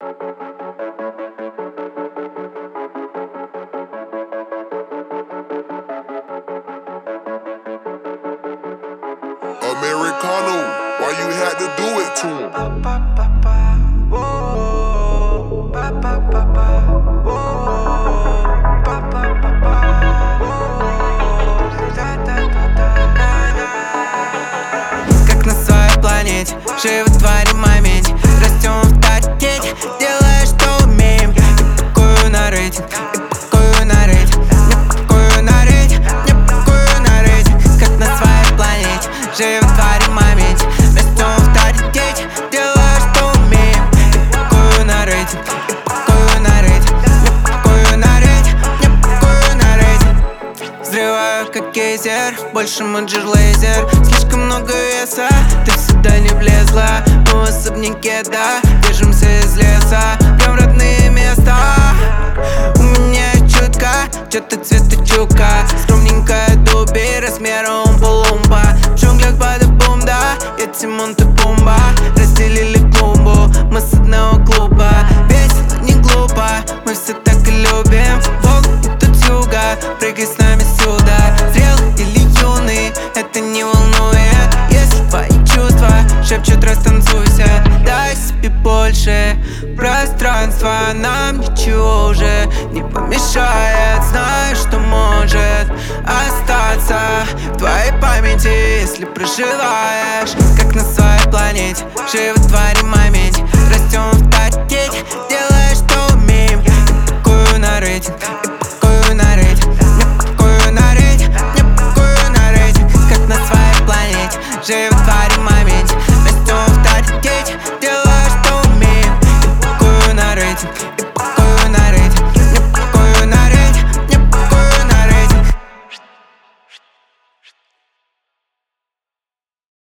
Americano, why you had to do it to him? Как на своей планете, живы в твоей моменте. Растем в авторитете, делаем, что умеем. Не пакую на рейтинг, не пакую на рейтинг, не пакую на рейтинг, не пакую на рейтинг. Как на своей планете, живы в твоей моменте. Растем в авторитете, делаем, что умеем. Не пакую на рейтинг, не пакую на рейтинг, не пакую на рейтинг, не пакую на рейтинг. Взрываю как гейзер, больше менеджер лазер. Слишком много веса, ты сюда не влезла. Мы в особняке, да, держимся из леса. Прям родные места. У меня чутка, чё-то цвета чука. Скромненькая дуби, размером полумба. В джунглях бада-бум, да, я Тимон, ты Пумба. Разделили клумбу, мы с одного клуба. Весело, не глупо, мы все так и любим. Волны идут с юга, прыгай с нами сюда. Зрелый или юный, это не волнует. Если твои чувства шепчут, растанцуйся. Дай себе больше пространства, нам ничего уже не помешает. Знаю, что может остаться в твоей памяти, если проживаешь. Как на своей планете, живы в твоей моменте. Растем в